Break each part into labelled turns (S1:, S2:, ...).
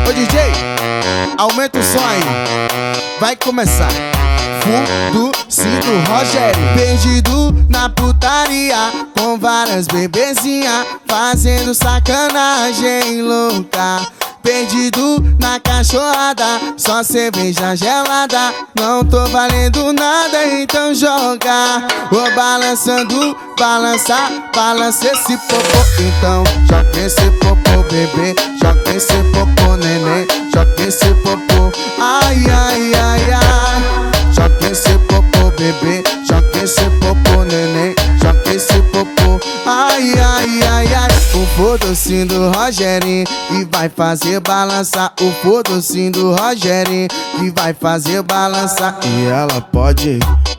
S1: Ô DJ, aumenta o som aí. Vai começar. Fundo, cinto, Rogério. Perdido na putaria, com várias bebezinha, fazendo sacanagem louca. Perdido na cachorrada, só cerveja gelada. Não tô valendo nada, então joga. Vou balançando, balança, balança esse popô. Então joga esse popô, bebê. Joga esse popô, neném. Joga esse popô, ai, ai, ai, ai. Joga esse popô, bebê. Joga esse popô, neném. Joga esse popô, ai, ai, ai, ai. O fodocinho do Rogerinho que vai fazer balançar. O fodocinho do Rogerinho que vai fazer balançar. E ela pode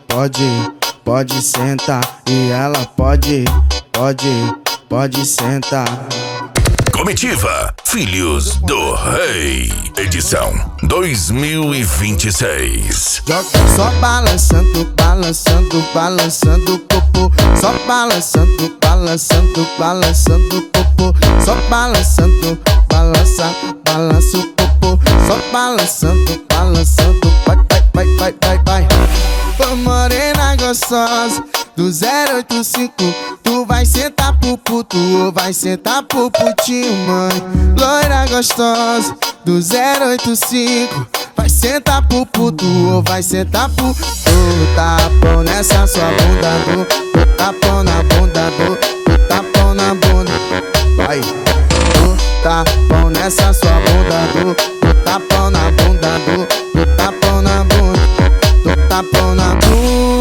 S1: sentar. E ela pode sentar.
S2: Comitiva Filhos do Rei, edição 2026.
S1: Só balançando, balançando, balançando o popô. Só balançando, balançando, balançando o popô. Só balançando, balança, balança o popô. Só balançando, balançando, vai, vai, vai, vai, vai, vai. Ô morena gostosa do 085, tu vai sentar pro puto ou vai sentar pro putinho, mãe? Loira gostosa do 085, vai sentar pro puto ou vai sentar pro... Tu tapão nessa sua bunda, tu tapão na bunda, tu tapão na bunda. Vai, tu tapão nessa sua bunda, tu tapão na bunda, tu tapão na bunda, tu tapão na bunda.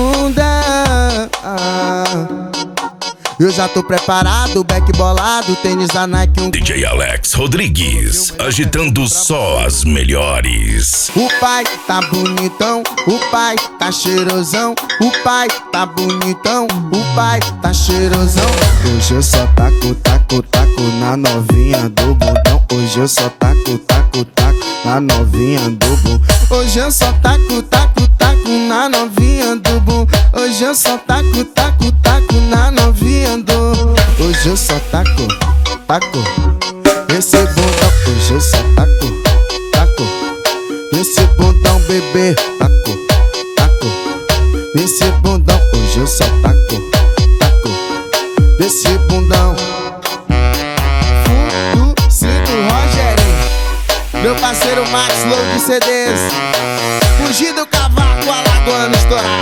S1: Eu já tô preparado, back bolado, tênis da Nike,
S2: DJ Alex Rodrigues, agitando só as melhores.
S1: O pai tá bonitão, o pai tá cheirosão. O pai tá bonitão, o pai tá cheirosão. Hoje eu só taco, taco, taco na novinha do bundão. Hoje eu só taco, taco, taco na novinha do bundão. Hoje eu só taco, taco, taco na novinha do bundão. Hoje eu só taco, taco, taco na novinha do. Hoje eu só taco, taco esse bundão. Hoje eu só taco, taco esse bundão, bebê. Taco, taco esse bundão. Hoje eu só taco, taco desse bundão. Fundo, cinto, Rogerinho. Meu parceiro Max Low de CDs. Fugir do cavaco, alagoano estourado.